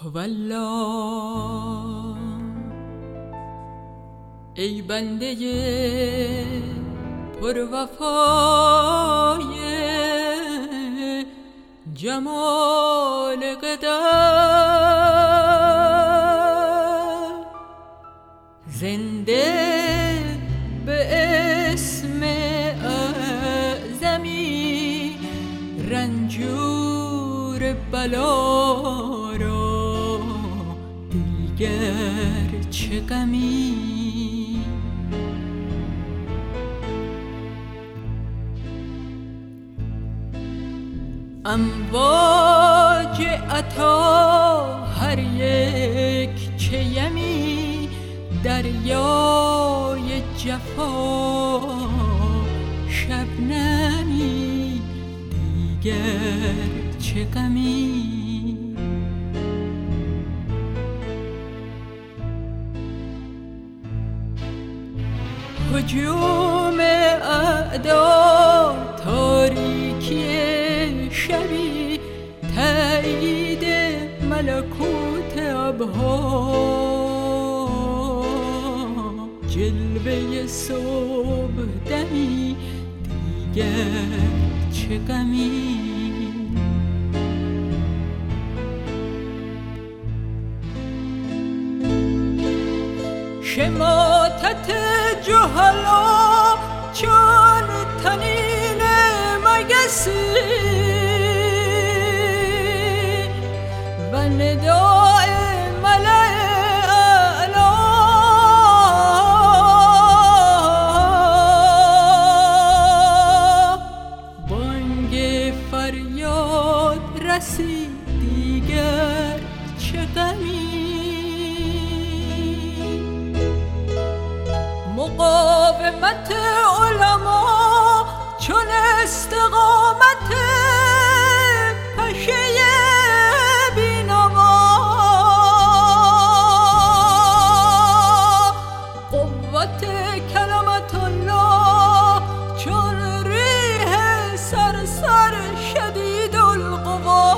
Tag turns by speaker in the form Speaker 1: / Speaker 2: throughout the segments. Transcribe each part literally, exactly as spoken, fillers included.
Speaker 1: والله ای بنده پر وفای جمال قدر، زنده به اسم اعظمی رنجور بلا را دیگر چه غمی. امواج عطا هر یک چه یمی دریای جفا شبنمی دیگر چه غمی. هجوم اعدا تاریکی شبی تایید ملکوت ابها، جلوه صبح دمی دیگر چه غمی. شماتت جهلا چون تنین مگسی و نداء ملأ اعلا بانگ فریاد رسید دیگر چه غمی. مقاومت علما چون استقامت پشه بینما، قوت کلمت الله چون ریح سرسر شدید القوا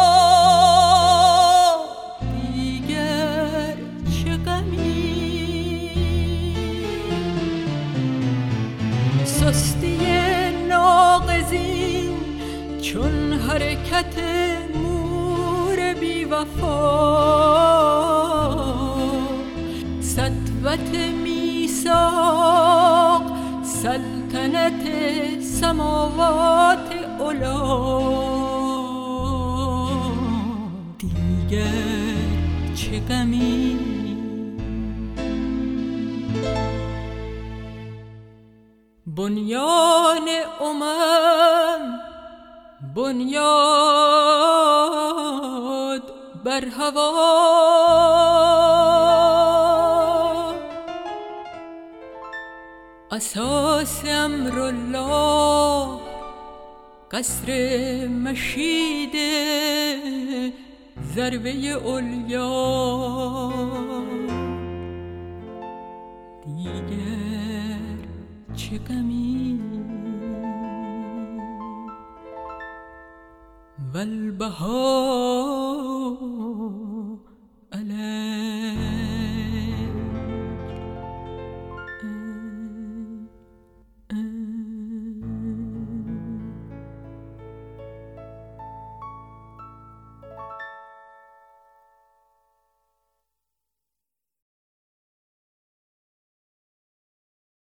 Speaker 1: دیگر چه غمی. سستی ناقضین چون حرکت مور بی وفا، سطوت میثاق سلطنت سماوات علا دیگر چه غمی. بنیان امم بنیاد بر هوا، اساس امر الله قصر مشید ضربه علیا دیگر چه غمی. والبهاء علی